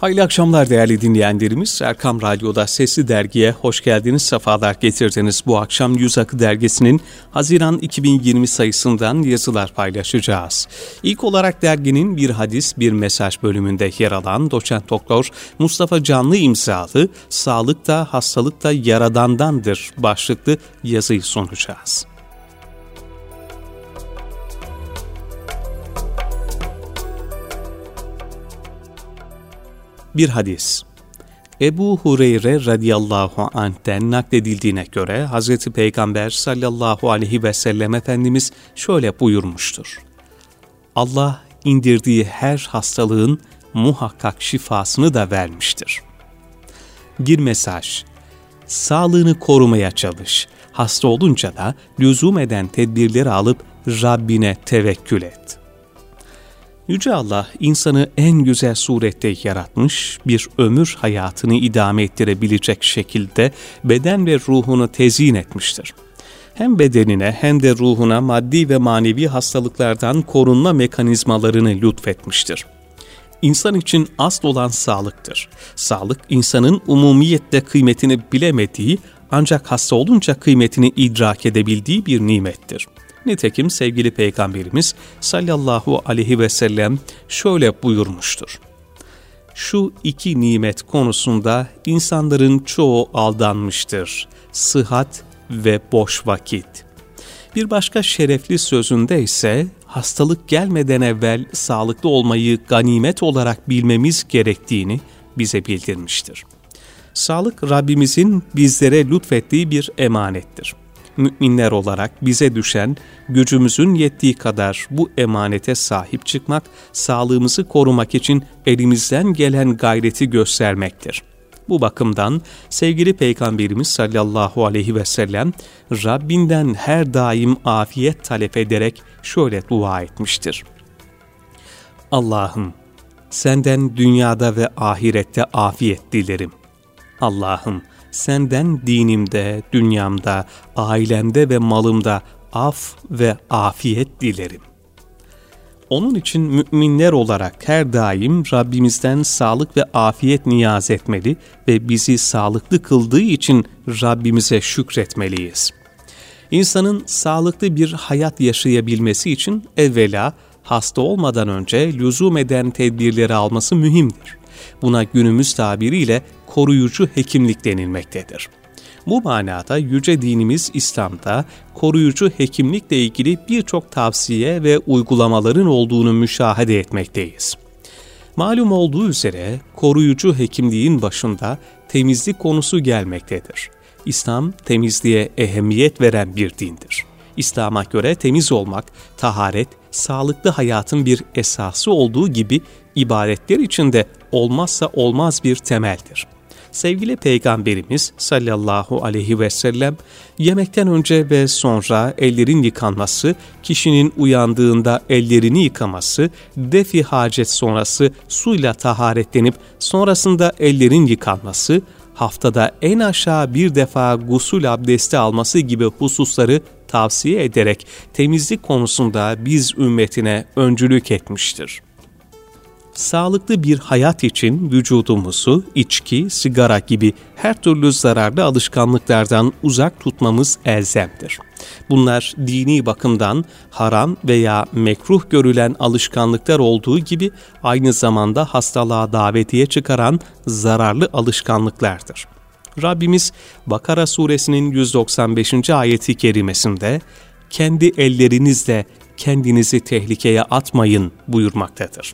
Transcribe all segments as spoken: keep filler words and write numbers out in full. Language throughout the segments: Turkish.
Hayırlı akşamlar değerli dinleyenlerimiz. Erkam Radyo'da Sesli Dergi'ye hoş geldiniz, sefalar getirdiniz. Bu akşam Yüz Akı Dergisi'nin Haziran iki bin yirmi sayısından yazılar paylaşacağız. İlk olarak derginin bir hadis, bir mesaj bölümünde yer alan doçent doktor Mustafa Canlı imzalı "Sağlık da hastalık da Yaradan'dandır" başlıklı yazıyı sunacağız. Bir hadis. Ebu Hureyre radıyallahu anh'ten nakledildiğine göre Hazreti Peygamber sallallahu aleyhi ve sellem Efendimiz şöyle buyurmuştur: Allah indirdiği her hastalığın muhakkak şifasını da vermiştir. Bir mesaj. Sağlığını korumaya çalış. Hasta olunca da lüzum eden tedbirleri alıp Rabbine tevekkül et. Yüce Allah insanı en güzel surette yaratmış, bir ömür hayatını idame ettirebilecek şekilde beden ve ruhunu tezyin etmiştir. Hem bedenine hem de ruhuna maddi ve manevi hastalıklardan korunma mekanizmalarını lütfetmiştir. İnsan için asıl olan sağlıktır. Sağlık, insanın umumiyetle kıymetini bilemediği, ancak hasta olunca kıymetini idrak edebildiği bir nimettir. Nitekim sevgili Peygamberimiz sallallahu aleyhi ve sellem şöyle buyurmuştur: Şu iki nimet konusunda insanların çoğu aldanmıştır. Sıhhat ve boş vakit. Bir başka şerefli sözünde ise hastalık gelmeden evvel sağlıklı olmayı ganimet olarak bilmemiz gerektiğini bize bildirmiştir. Sağlık Rabbimizin bizlere lütfettiği bir emanettir. Müminler olarak bize düşen gücümüzün yettiği kadar bu emanete sahip çıkmak, sağlığımızı korumak için elimizden gelen gayreti göstermektir. Bu bakımdan sevgili Peygamberimiz sallallahu aleyhi ve sellem Rabbinden her daim afiyet talep ederek şöyle dua etmiştir: Allah'ım, senden dünyada ve ahirette afiyet dilerim. Allah'ım, senden dinimde, dünyamda, ailemde ve malımda af ve afiyet dilerim. Onun için müminler olarak her daim Rabbimizden sağlık ve afiyet niyaz etmeli ve bizi sağlıklı kıldığı için Rabbimize şükretmeliyiz. İnsanın sağlıklı bir hayat yaşayabilmesi için evvela hasta olmadan önce lüzum eden tedbirleri alması mühimdir. Buna günümüz tabiriyle koruyucu hekimlik denilmektedir. Bu manada yüce dinimiz İslam'da koruyucu hekimlikle ilgili birçok tavsiye ve uygulamaların olduğunu müşahede etmekteyiz. Malum olduğu üzere koruyucu hekimliğin başında temizlik konusu gelmektedir. İslam temizliğe ehemmiyet veren bir dindir. İslam'a göre temiz olmak, taharet, sağlıklı hayatın bir esası olduğu gibi ibadetler için de olmazsa olmaz bir temeldir. Sevgili Peygamberimiz sallallahu aleyhi ve sellem yemekten önce ve sonra ellerin yıkanması, kişinin uyandığında ellerini yıkaması, defi hacet sonrası suyla taharetlenip sonrasında ellerin yıkanması, haftada en aşağı bir defa gusül abdesti alması gibi hususları tavsiye ederek temizlik konusunda biz ümmetine öncülük etmiştir. Sağlıklı bir hayat için vücudumuzu içki, sigara gibi her türlü zararlı alışkanlıklardan uzak tutmamız elzemdir. Bunlar dini bakımdan haram veya mekruh görülen alışkanlıklar olduğu gibi aynı zamanda hastalığa davetiye çıkaran zararlı alışkanlıklardır. Rabbimiz Bakara suresinin yüz doksan beşinci ayeti kerimesinde "Kendi ellerinizle kendinizi tehlikeye atmayın" buyurmaktadır.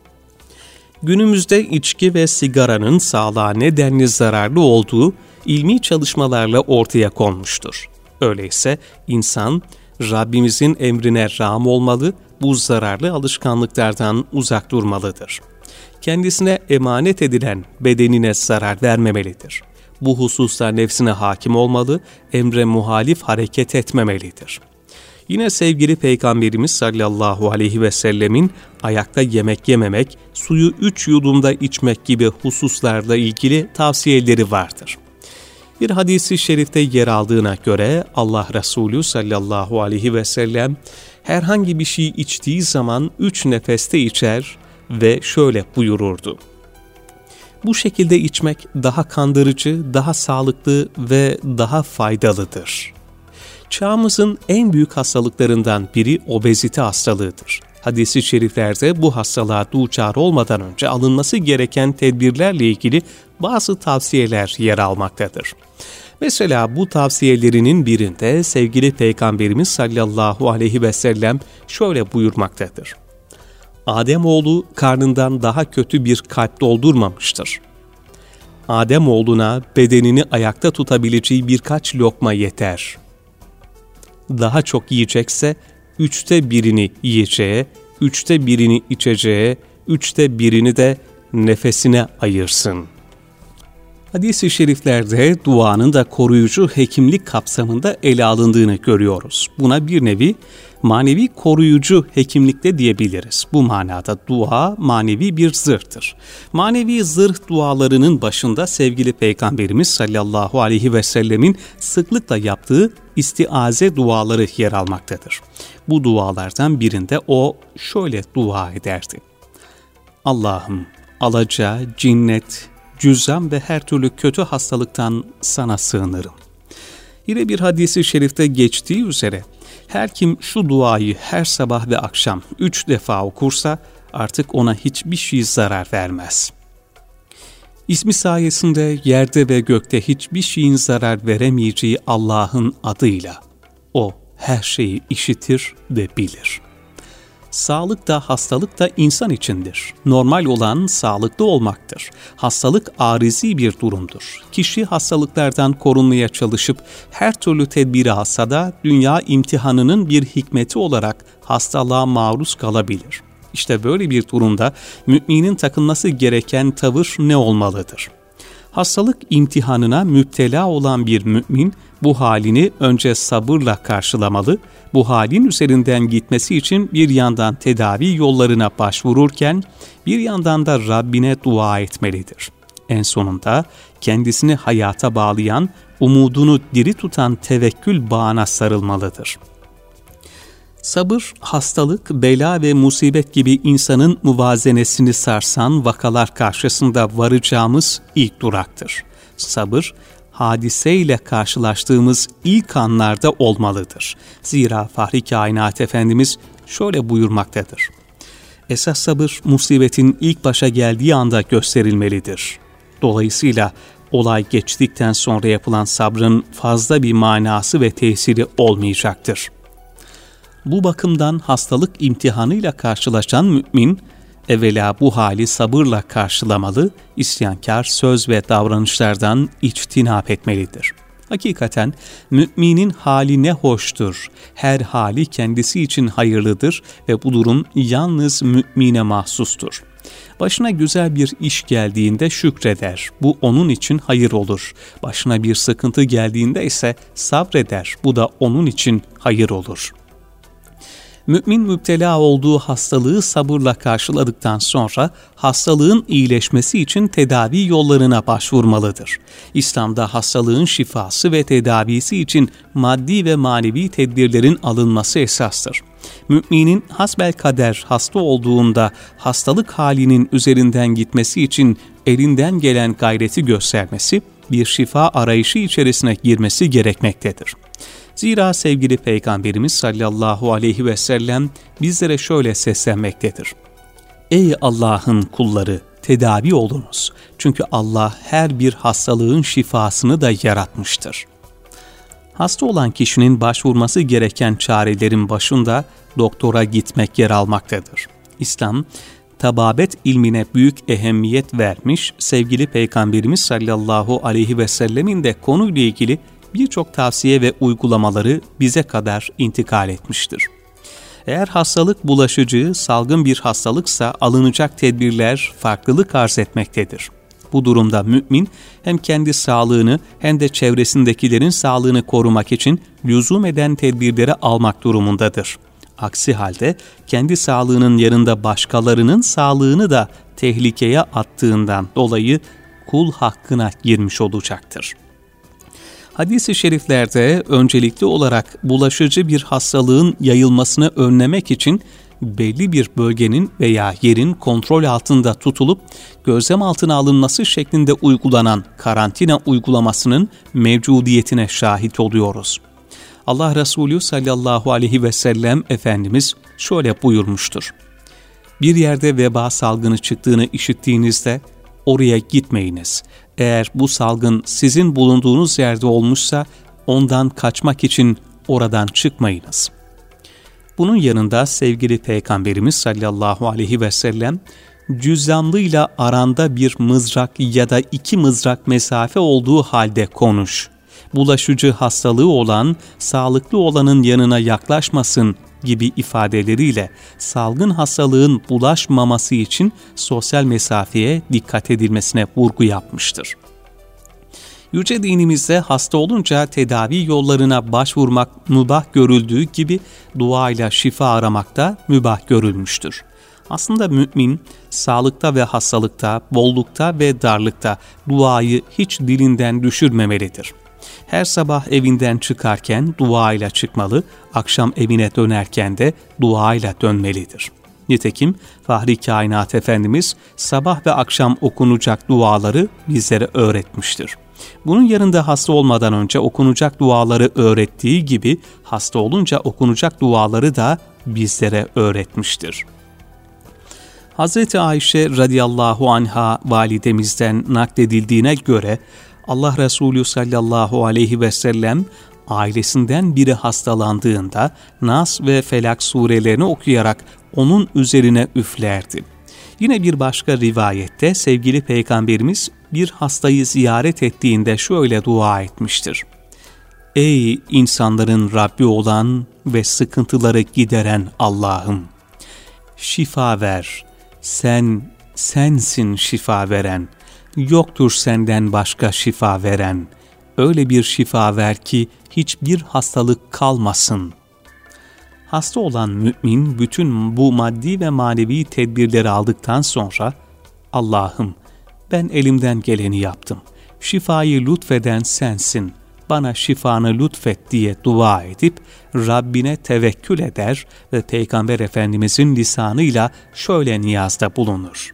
Günümüzde içki ve sigaranın sağlığa nedenli zararlı olduğu ilmi çalışmalarla ortaya konmuştur. Öyleyse insan Rabbimizin emrine rağm olmalı, bu zararlı alışkanlıklardan uzak durmalıdır. Kendisine emanet edilen bedenine zarar vermemelidir. Bu hususta nefsine hakim olmalı, emre muhalif hareket etmemelidir. Yine sevgili Peygamberimiz sallallahu aleyhi ve sellemin ayakta yemek yememek, suyu üç yudumda içmek gibi hususlarla ilgili tavsiyeleri vardır. Bir hadisi şerifte yer aldığına göre Allah Resulü sallallahu aleyhi ve sellem herhangi bir şey içtiği zaman üç nefeste içer ve şöyle buyururdu: Bu şekilde içmek daha kandırıcı, daha sağlıklı ve daha faydalıdır. Çağımızın en büyük hastalıklarından biri obezite hastalığıdır. Hadis-i şeriflerde bu hastalığa duçar olmadan önce alınması gereken tedbirlerle ilgili bazı tavsiyeler yer almaktadır. Mesela bu tavsiyelerinin birinde sevgili Peygamberimiz sallallahu aleyhi ve sellem şöyle buyurmaktadır. Ademoğlu karnından daha kötü bir kalp doldurmamıştır. Ademoğluna bedenini ayakta tutabileceği birkaç lokma yeter. Daha çok yiyecekse üçte birini yiyeceğe, üçte birini içeceğe, üçte birini de nefesine ayırsın. Hadis-i şeriflerde duanın da koruyucu hekimlik kapsamında ele alındığını görüyoruz. Buna bir nevi manevi koruyucu hekimlik de diyebiliriz. Bu manada dua manevi bir zırhtır. Manevi zırh dualarının başında sevgili Peygamberimiz sallallahu aleyhi ve sellemin sıklıkla yaptığı istiaze duaları yer almaktadır. Bu dualardan birinde o şöyle dua ederdi. Allah'ım alaca, cinnet, cüzzam ve her türlü kötü hastalıktan sana sığınırım. Yine bir hadis-i şerifte geçtiği üzere her kim şu duayı her sabah ve akşam üç defa okursa artık ona hiçbir şey zarar vermez. İsmi sayesinde yerde ve gökte hiçbir şeyin zarar veremeyeceği Allah'ın adıyla o her şeyi işitir ve bilir. Sağlık da hastalık da insan içindir. Normal olan sağlıklı olmaktır. Hastalık arizi bir durumdur. Kişi hastalıklardan korunmaya çalışıp her türlü tedbiri alsa da dünya imtihanının bir hikmeti olarak hastalığa maruz kalabilir. İşte böyle bir durumda müminin takınması gereken tavır ne olmalıdır? Hastalık imtihanına müptela olan bir mümin bu halini önce sabırla karşılamalı, bu halin üzerinden gitmesi için bir yandan tedavi yollarına başvururken bir yandan da Rabbine dua etmelidir. En sonunda kendisini hayata bağlayan, umudunu diri tutan tevekkül bağına sarılmalıdır. Sabır, hastalık, bela ve musibet gibi insanın muvazenesini sarsan vakalar karşısında varacağımız ilk duraktır. Sabır, hadiseyle karşılaştığımız ilk anlarda olmalıdır. Zira Fahri Kainat Efendimiz şöyle buyurmaktadır. Esas sabır, musibetin ilk başa geldiği anda gösterilmelidir. Dolayısıyla olay geçtikten sonra yapılan sabrın fazla bir manası ve tesiri olmayacaktır. Bu bakımdan hastalık imtihanıyla karşılaşan mümin, evvela bu hali sabırla karşılamalı, isyankar söz ve davranışlardan içtinap etmelidir. Hakikaten müminin hali ne hoştur, her hali kendisi için hayırlıdır ve bu durum yalnız mümine mahsustur. Başına güzel bir iş geldiğinde şükreder, bu onun için hayır olur. Başına bir sıkıntı geldiğinde ise sabreder, bu da onun için hayır olur. Mümin müptela olduğu hastalığı sabırla karşıladıktan sonra hastalığın iyileşmesi için tedavi yollarına başvurmalıdır. İslam'da hastalığın şifası ve tedavisi için maddi ve manevi tedbirlerin alınması esastır. Müminin hasbelkader hasta olduğunda hastalık halinin üzerinden gitmesi için elinden gelen gayreti göstermesi, bir şifa arayışı içerisine girmesi gerekmektedir. Zira sevgili Peygamberimiz sallallahu aleyhi ve sellem bizlere şöyle seslenmektedir. Ey Allah'ın kulları, tedavi olunuz. Çünkü Allah her bir hastalığın şifasını da yaratmıştır. Hasta olan kişinin başvurması gereken çarelerin başında doktora gitmek yer almaktadır. İslam, tababet ilmine büyük ehemmiyet vermiş, sevgili Peygamberimiz sallallahu aleyhi ve sellemin de konuyla ilgili birçok tavsiye ve uygulamaları bize kadar intikal etmiştir. Eğer hastalık bulaşıcı, salgın bir hastalıksa alınacak tedbirler farklılık arz etmektedir. Bu durumda mümin hem kendi sağlığını hem de çevresindekilerin sağlığını korumak için lüzum eden tedbirleri almak durumundadır. Aksi halde kendi sağlığının yanında başkalarının sağlığını da tehlikeye attığından dolayı kul hakkına girmiş olacaktır. Hadis-i şeriflerde öncelikli olarak bulaşıcı bir hastalığın yayılmasını önlemek için belli bir bölgenin veya yerin kontrol altında tutulup gözlem altına alınması şeklinde uygulanan karantina uygulamasının mevcudiyetine şahit oluyoruz. Allah Resulü sallallahu aleyhi ve sellem Efendimiz şöyle buyurmuştur: Bir yerde veba salgını çıktığını işittiğinizde oraya gitmeyiniz. Eğer bu salgın sizin bulunduğunuz yerde olmuşsa ondan kaçmak için oradan çıkmayınız. Bunun yanında sevgili Peygamberimiz sallallahu aleyhi ve sellem cüzzamlıyla aranda bir mızrak ya da iki mızrak mesafe olduğu halde konuş. Bulaşıcı hastalığı olan, sağlıklı olanın yanına yaklaşmasın gibi ifadeleriyle salgın hastalığın bulaşmaması için sosyal mesafeye dikkat edilmesine vurgu yapmıştır. Yüce dinimizde hasta olunca tedavi yollarına başvurmak mübah görüldüğü gibi duayla şifa aramak da mübah görülmüştür. Aslında mümin, sağlıkta ve hastalıkta, bollukta ve darlıkta duayı hiç dilinden düşürmemelidir. Her sabah evinden çıkarken duayla çıkmalı, akşam evine dönerken de duayla dönmelidir. Nitekim Fahri Kainat Efendimiz sabah ve akşam okunacak duaları bizlere öğretmiştir. Bunun yanında hasta olmadan önce okunacak duaları öğrettiği gibi hasta olunca okunacak duaları da bizlere öğretmiştir. Hazreti Ayşe radıyallahu anha validemizden nakledildiğine göre Allah Resulü sallallahu aleyhi ve sellem ailesinden biri hastalandığında Nas ve Felak surelerini okuyarak onun üzerine üflerdi. Yine bir başka rivayette sevgili Peygamberimiz bir hastayı ziyaret ettiğinde şöyle dua etmiştir: Ey insanların Rabbi olan ve sıkıntıları gideren Allah'ım! Şifa ver, sen, sensin şifa veren. Yoktur senden başka şifa veren. Öyle bir şifa ver ki hiçbir hastalık kalmasın. Hasta olan mümin bütün bu maddi ve manevi tedbirleri aldıktan sonra Allah'ım ben elimden geleni yaptım. Şifayı lütfeden sensin. Bana şifanı lütfet diye dua edip Rabbine tevekkül eder ve Peygamber Efendimizin lisanıyla şöyle niyazda bulunur: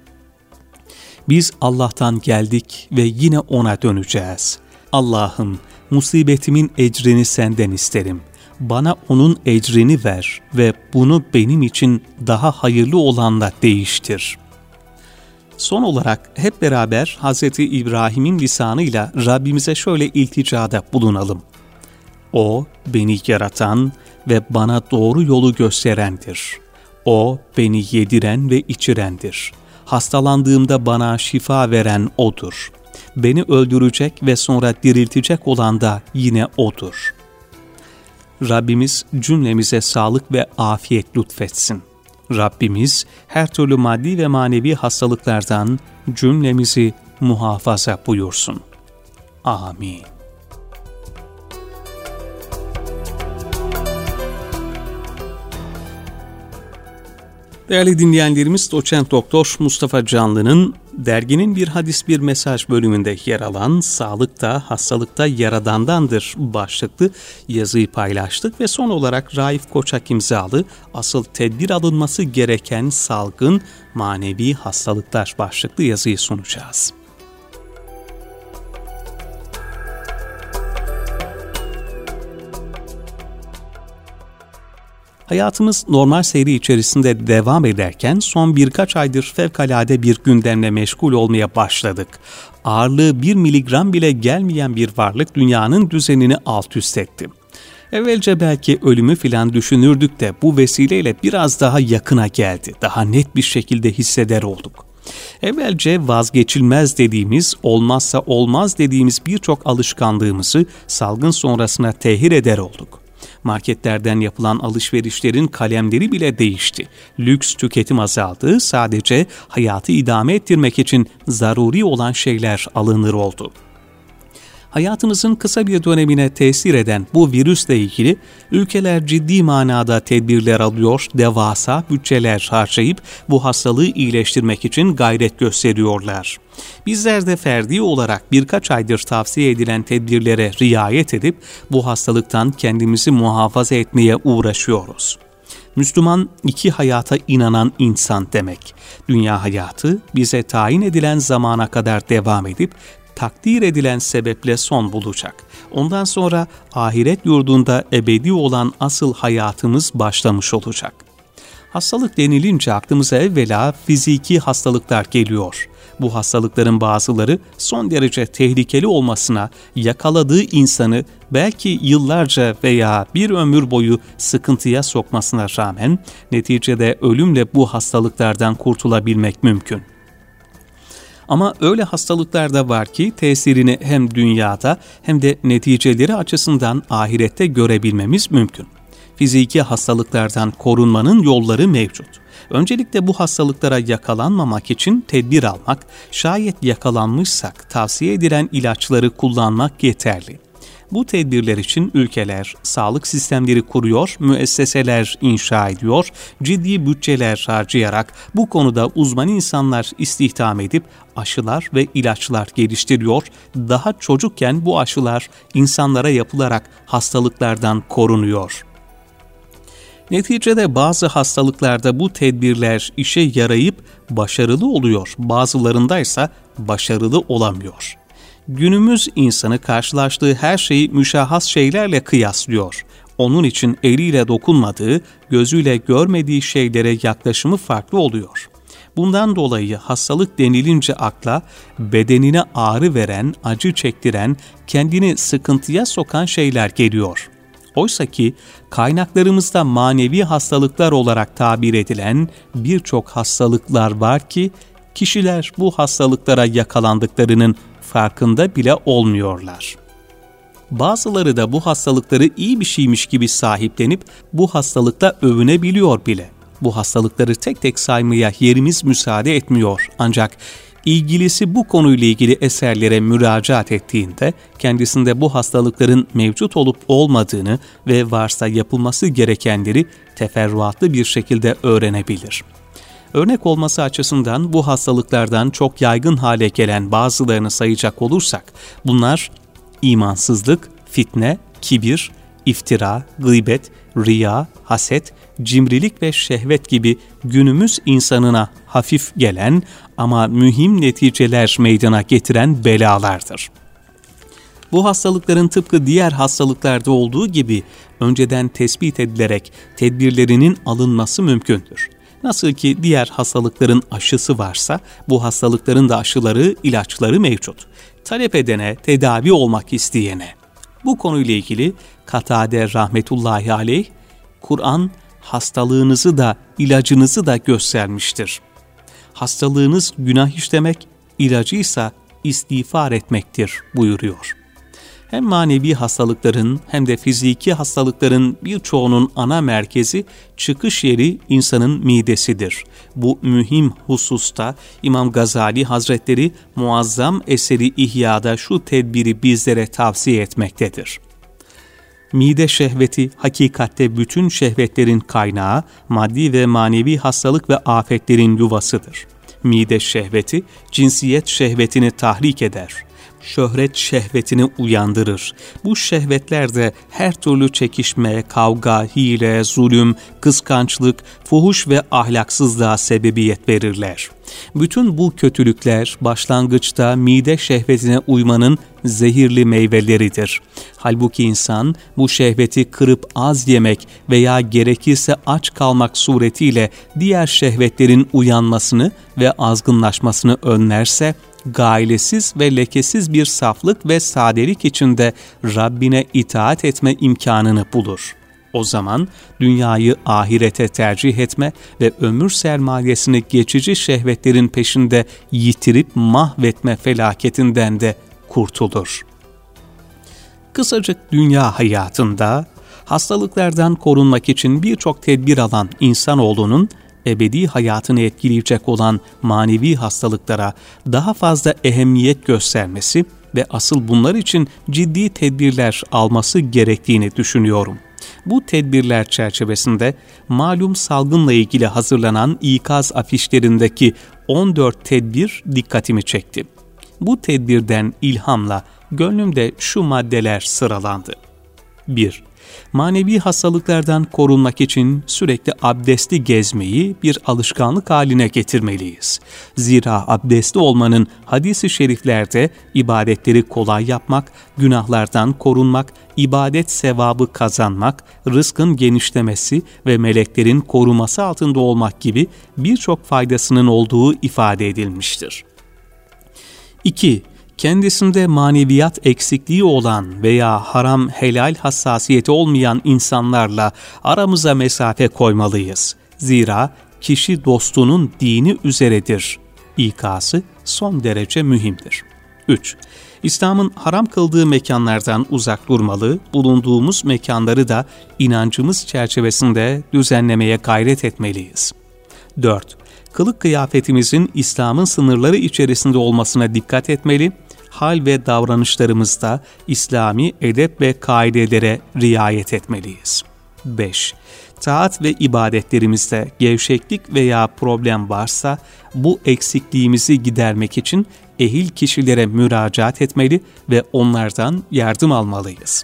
Biz Allah'tan geldik ve yine O'na döneceğiz. Allah'ım musibetimin ecrini senden isterim. Bana onun ecrini ver ve bunu benim için daha hayırlı olanla değiştir. Son olarak hep beraber Hazreti İbrahim'in lisanıyla Rabbimize şöyle ilticada bulunalım: O beni yaratan ve bana doğru yolu gösterendir. O beni yediren ve içirendir. Hastalandığımda bana şifa veren O'dur. Beni öldürecek ve sonra diriltecek olan da yine O'dur. Rabbimiz cümlemize sağlık ve afiyet lütfetsin. Rabbimiz her türlü maddi ve manevi hastalıklardan cümlemizi muhafaza buyursun. Amin. Değerli dinleyenlerimiz, Doçent Doktor Mustafa Canlı'nın derginin Bir Hadis Bir Mesaj bölümünde yer alan "Sağlıkta, hastalıkta Yaradan'dandır" başlıklı yazıyı paylaştık ve son olarak Raif Koçak imzalı "Asıl tedbir alınması gereken salgın manevi hastalıklar" başlıklı yazıyı sunacağız. Hayatımız normal seyri içerisinde devam ederken son birkaç aydır fevkalade bir gündemle meşgul olmaya başladık. Ağırlığı bir miligram bile gelmeyen bir varlık dünyanın düzenini alt üst etti. Evvelce belki ölümü filan düşünürdük de bu vesileyle biraz daha yakına geldi. Daha net bir şekilde hisseder olduk. Evvelce vazgeçilmez dediğimiz, olmazsa olmaz dediğimiz birçok alışkanlığımızı salgın sonrasına tehir eder olduk. Marketlerden yapılan alışverişlerin kalemleri bile değişti. Lüks tüketim azaldı, sadece hayatı idame ettirmek için zaruri olan şeyler alınır oldu. Hayatımızın kısa bir dönemine tesir eden bu virüsle ilgili ülkeler ciddi manada tedbirler alıyor, devasa bütçeler harcayıp bu hastalığı iyileştirmek için gayret gösteriyorlar. Bizler de ferdi olarak birkaç aydır tavsiye edilen tedbirlere riayet edip bu hastalıktan kendimizi muhafaza etmeye uğraşıyoruz. Müslüman iki hayata inanan insan demek. Dünya hayatı bize tayin edilen zamana kadar devam edip takdir edilen sebeple son bulacak. Ondan sonra ahiret yurdunda ebedi olan asıl hayatımız başlamış olacak. Hastalık denilince aklımıza evvela fiziki hastalıklar geliyor. Bu hastalıkların bazıları son derece tehlikeli olmasına, yakaladığı insanı belki yıllarca veya bir ömür boyu sıkıntıya sokmasına rağmen neticede ölümle bu hastalıklardan kurtulabilmek mümkün. Ama öyle hastalıklar da var ki tesirini hem dünyada hem de neticeleri açısından ahirette görebilmemiz mümkün. Fiziki hastalıklardan korunmanın yolları mevcut. Öncelikle bu hastalıklara yakalanmamak için tedbir almak, şayet yakalanmışsak tavsiye edilen ilaçları kullanmak yeterli. Bu tedbirler için ülkeler sağlık sistemleri kuruyor, müesseseler inşa ediyor, ciddi bütçeler harcayarak bu konuda uzman insanlar istihdam edip aşılar ve ilaçlar geliştiriyor. Daha çocukken bu aşılar insanlara yapılarak hastalıklardan korunuyor. Neticede bazı hastalıklarda bu tedbirler işe yarayıp başarılı oluyor, bazılarındaysa başarılı olamıyor. Günümüz insanı karşılaştığı her şeyi müşahhas şeylerle kıyaslıyor. Onun için eliyle dokunmadığı, gözüyle görmediği şeylere yaklaşımı farklı oluyor. Bundan dolayı hastalık denilince akla bedenine ağrı veren, acı çektiren, kendini sıkıntıya sokan şeyler geliyor. Oysa ki kaynaklarımızda manevi hastalıklar olarak tabir edilen birçok hastalıklar var ki kişiler bu hastalıklara yakalandıklarının farkında bile olmuyorlar. Bazıları da bu hastalıkları iyi bir şeymiş gibi sahiplenip bu hastalıkla övünebiliyor bile. Bu hastalıkları tek tek saymaya yerimiz müsaade etmiyor. Ancak ilgilisi bu konuyla ilgili eserlere müracaat ettiğinde kendisinde bu hastalıkların mevcut olup olmadığını ve varsa yapılması gerekenleri teferruatlı bir şekilde öğrenebilir. Örnek olması açısından bu hastalıklardan çok yaygın hale gelen bazılarını sayacak olursak, bunlar imansızlık, fitne, kibir, iftira, gıybet, riya, haset, cimrilik ve şehvet gibi günümüz insanına hafif gelen ama mühim neticeler meydana getiren belalardır. Bu hastalıkların tıpkı diğer hastalıklarda olduğu gibi önceden tespit edilerek tedbirlerinin alınması mümkündür. Nasıl ki diğer hastalıkların aşısı varsa, bu hastalıkların da aşıları, ilaçları mevcut. Talep edene, tedavi olmak isteyene. Bu konuyla ilgili Katade rahmetullahi aleyh, Kur'an hastalığınızı da, ilacınızı da göstermiştir. Hastalığınız günah işlemek, ilacıysa istiğfar etmektir buyuruyor. Hem manevi hastalıkların hem de fiziki hastalıkların birçoğunun ana merkezi, çıkış yeri insanın midesidir. Bu mühim hususta İmam Gazali Hazretleri muazzam eseri İhya'da şu tedbiri bizlere tavsiye etmektedir. Mide şehveti hakikatte bütün şehvetlerin kaynağı, maddi ve manevi hastalık ve afetlerin yuvasıdır. Mide şehveti cinsiyet şehvetini tahrik eder. Şöhret şehvetini uyandırır. Bu şehvetler de her türlü çekişme, kavga, hile, zulüm, kıskançlık, fuhuş ve ahlaksızlığa sebebiyet verirler. Bütün bu kötülükler başlangıçta mide şehvetine uymanın zehirli meyveleridir. Halbuki insan bu şehveti kırıp az yemek veya gerekirse aç kalmak suretiyle diğer şehvetlerin uyanmasını ve azgınlaşmasını önlerse, gailesiz ve lekesiz bir saflık ve sadelik içinde Rabbine itaat etme imkanını bulur. O zaman dünyayı ahirete tercih etme ve ömür sermayesini geçici şehvetlerin peşinde yitirip mahvetme felaketinden de kurtulur. Kısacık dünya hayatında hastalıklardan korunmak için birçok tedbir alan insanoğlunun ebedi hayatını etkileyecek olan manevi hastalıklara daha fazla ehemmiyet göstermesi ve asıl bunlar için ciddi tedbirler alması gerektiğini düşünüyorum. Bu tedbirler çerçevesinde malum salgınla ilgili hazırlanan ikaz afişlerindeki on dört tedbir dikkatimi çekti. Bu tedbirden ilhamla gönlümde şu maddeler sıralandı. bir. Manevi hastalıklardan korunmak için sürekli abdestli gezmeyi bir alışkanlık haline getirmeliyiz. Zira abdestli olmanın hadis-i şeriflerde ibadetleri kolay yapmak, günahlardan korunmak, ibadet sevabı kazanmak, rızkın genişlemesi ve meleklerin koruması altında olmak gibi birçok faydasının olduğu ifade edilmiştir. iki. Kendisinde maneviyat eksikliği olan veya haram helal hassasiyeti olmayan insanlarla aramıza mesafe koymalıyız. Zira kişi dostunun dini üzeredir. İkası son derece mühimdir. üç. İslam'ın haram kıldığı mekanlardan uzak durmalı, bulunduğumuz mekanları da inancımız çerçevesinde düzenlemeye gayret etmeliyiz. dört. Kılık kıyafetimizin İslam'ın sınırları içerisinde olmasına dikkat etmeli, hal ve davranışlarımızda İslami edep ve kaidelere riayet etmeliyiz. beş. Taat ve ibadetlerimizde gevşeklik veya problem varsa bu eksikliğimizi gidermek için ehil kişilere müracaat etmeli ve onlardan yardım almalıyız.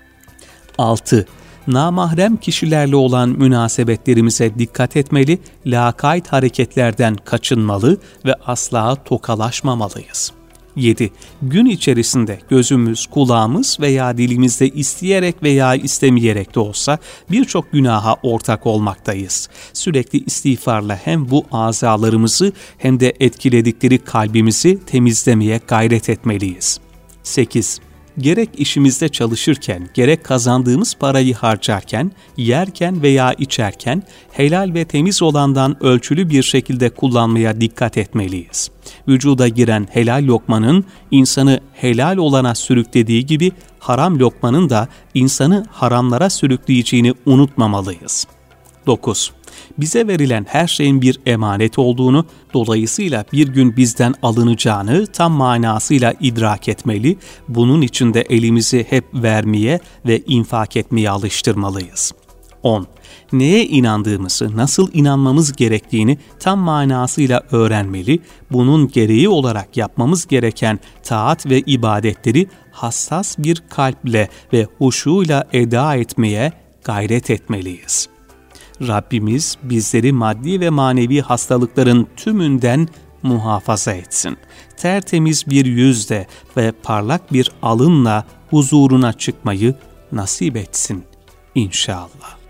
altı. Namahrem kişilerle olan münasebetlerimize dikkat etmeli, lakayt hareketlerden kaçınmalı ve asla tokalaşmamalıyız. yedi. Gün içerisinde gözümüz, kulağımız veya dilimizde isteyerek veya istemeyerek de olsa birçok günaha ortak olmaktayız. Sürekli istiğfarla hem bu azalarımızı hem de etkiledikleri kalbimizi temizlemeye gayret etmeliyiz. sekiz. Gerek işimizde çalışırken, gerek kazandığımız parayı harcarken, yerken veya içerken helal ve temiz olandan ölçülü bir şekilde kullanmaya dikkat etmeliyiz. Vücuda giren helal lokmanın insanı helal olana sürüklediği gibi haram lokmanın da insanı haramlara sürükleyeceğini unutmamalıyız. dokuz. Bize verilen her şeyin bir emanet olduğunu, dolayısıyla bir gün bizden alınacağını tam manasıyla idrak etmeli, bunun için de elimizi hep vermeye ve infak etmeye alıştırmalıyız. on. Neye inandığımızı, nasıl inanmamız gerektiğini tam manasıyla öğrenmeli, bunun gereği olarak yapmamız gereken taat ve ibadetleri hassas bir kalple ve huşuyla eda etmeye gayret etmeliyiz. Rabbimiz bizleri maddi ve manevi hastalıkların tümünden muhafaza etsin. Tertemiz bir yüzle ve parlak bir alınla huzuruna çıkmayı nasip etsin İnşallah.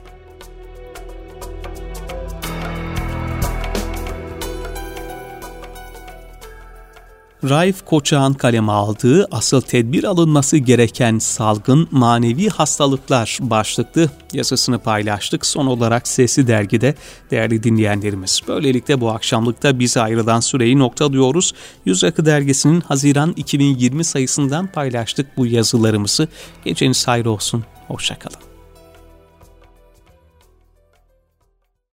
Raif Koçak'ın kaleme aldığı asıl tedbir alınması gereken salgın manevi hastalıklar başlıklı yazısını paylaştık. Son olarak Sesli Dergi'de değerli dinleyenlerimiz. Böylelikle bu akşamlıkta bize ayrılan süreyi noktalıyoruz. Yüz Akı Dergisi'nin Haziran iki bin yirmi sayısından paylaştık bu yazılarımızı. Geceniz hayır olsun. Hoşça kalın.